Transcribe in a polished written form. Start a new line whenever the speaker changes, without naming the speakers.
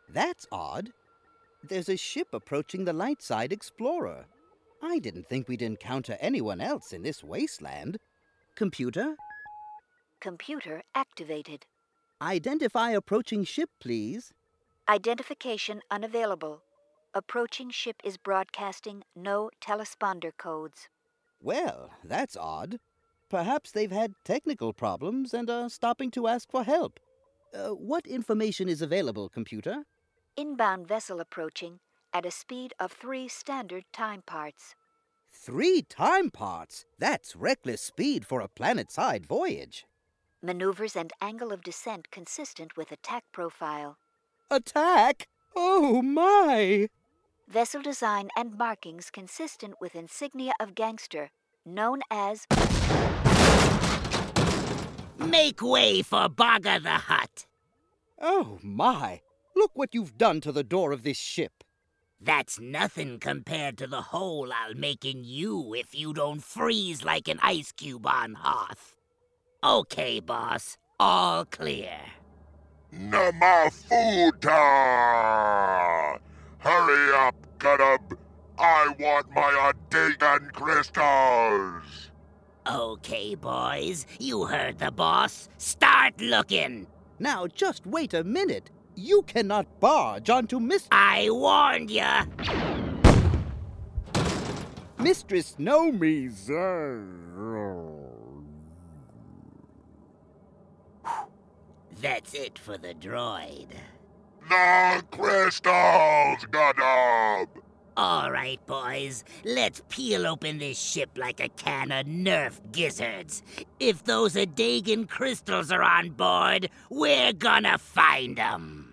That's odd. There's a ship approaching the Lightside Explorer. I didn't think we'd encounter anyone else in this wasteland. Computer?
Computer activated.
Identify approaching ship, please.
Identification unavailable. Approaching ship is broadcasting no telesponder codes.
Well, that's odd. Perhaps they've had technical problems and are stopping to ask for help. What information is available, computer?
Inbound vessel approaching at a speed of 3 standard time parts.
3 time parts? That's reckless speed for a planet-side voyage.
Maneuvers and angle of descent consistent with attack profile.
Attack? Oh, my!
Vessel design and markings consistent with insignia of gangster, known as...
Make way for Bogger the Hutt.
Oh, my! Look what you've done to the door of this ship.
That's nothing compared to the hole I'll make in you if you don't freeze like an ice cube on Hoth. Okay, boss. All clear.
Namafuta! Hurry up, Gudub! I want my Adegan crystals!
Okay, boys. You heard the boss. Start looking.
Now, just wait a minute. You cannot barge onto
I warned ya.
Mistress Nomi's,
That's it for the droid.
The crystals, Gudub!
All right, boys. Let's peel open this ship like a can of Nerf gizzards. If those Adegan crystals are on board, we're gonna find them.